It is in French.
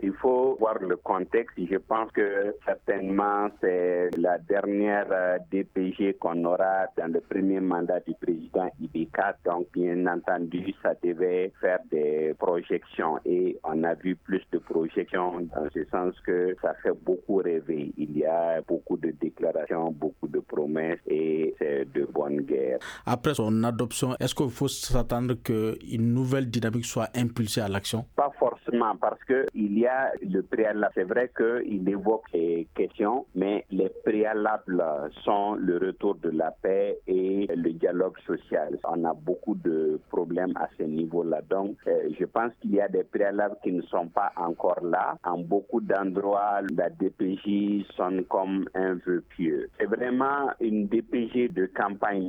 il faut voir le contexte. Je pense que certainement c'est la dernière DPG qu'on aura dans le premier mandat du président Ibeka. Donc bien entendu, ça devait faire des projections et on a vu plus de projections dans ce sens que ça fait beaucoup rêver. Il y a beaucoup de déclarations, beaucoup de promesses et c'est de bonne guerre. Après son adoption, est-ce qu'il faut s'attendre qu'une nouvelle dynamique soit impulsée à l'action? Pas forcément, parce qu'il y a le préalable. C'est vrai qu'il évoque ces questions, mais les préalables sont le retour de la paix et le dialogue social. On a beaucoup de problèmes à ce niveau-là. Donc, je pense qu'il y a des préalables qui ne sont pas encore là. En beaucoup d'endroits, la DPJ sonne comme un vœu pieux. C'est vraiment une DPJ de campagne.